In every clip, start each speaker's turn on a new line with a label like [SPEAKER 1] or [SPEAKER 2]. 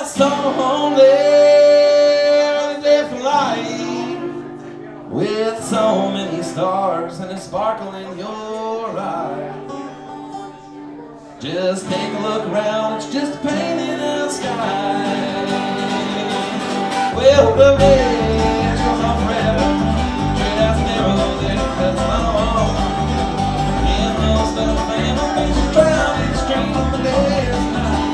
[SPEAKER 1] that song there, the different light, with so many stars and a sparkle in your eyes. Just take a look around, it's just a painting in the sky. Well, the ledge goes on forever, just narrow that cuts along. In those stuff, man, the fish drown in the stream of the dead night.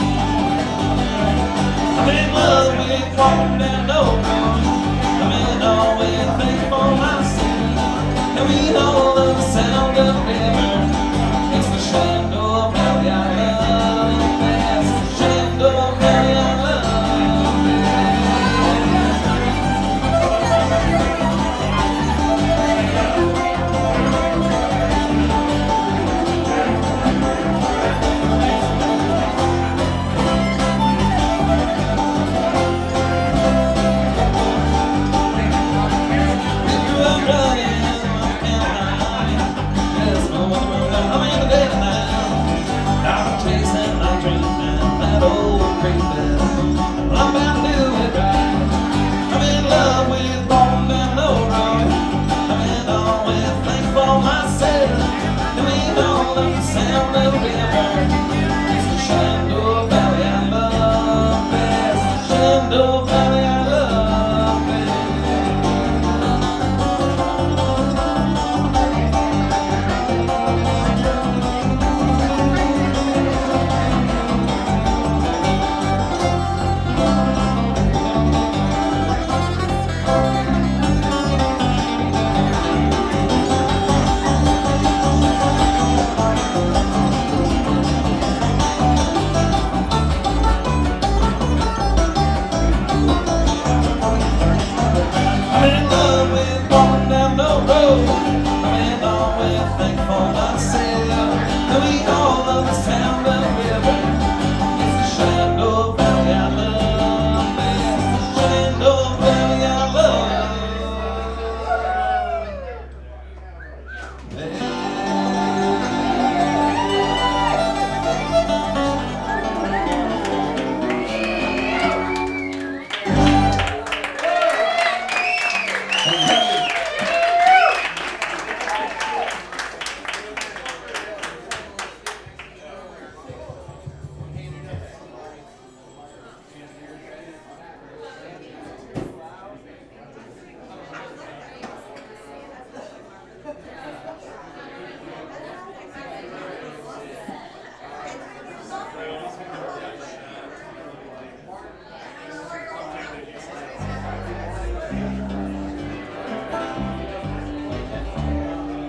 [SPEAKER 1] I'm in love with walking down the road. I'm in awe with thankful I see. And we know the sound of the river. It's the Shenandoah Valley I love. That's the Shenandoah Valley I love. I'm chasing my dreams down that old creek bed. I'm bound